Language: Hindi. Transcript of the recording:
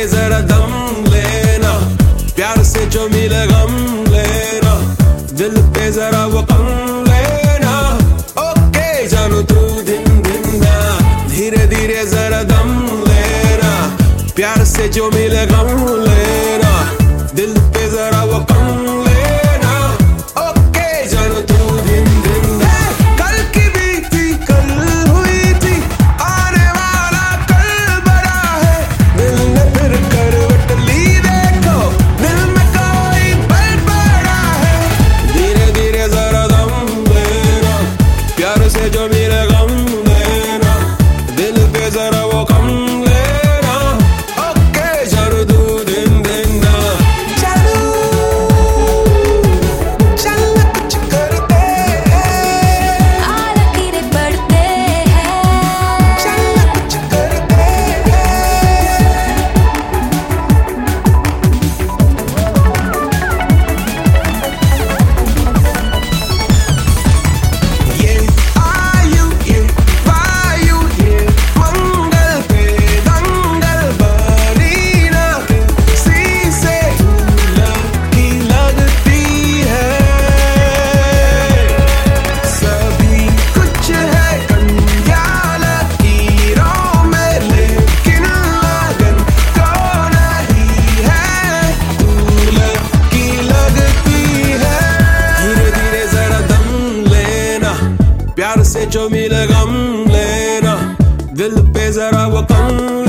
जरा दम लेना, प्यार से जो मिले गम लेना, दिल पे जरा वो कम लेना। ओके जानू तू दिन दिन ना, धीरे धीरे जरा दम लेना, प्यार से जो मिले गम लेना, दिल पे जरा वो कम लेना। ओके जानू तू दिन दिन ना, कल की बीती कल हुई थी, आने वाला कल बड़ा है, दिल ने फिर करवट ली देखो, दिल में कोई पल पड़ा है। धीरे धीरे जरा दम लेना, प्यार से जो मिले गम लेना, दिल पे जरा वो कम लेना। ओके जानू तू दिन दिन ना, प्यार से जो मिले गम लेना, दिल पे जरा वो कम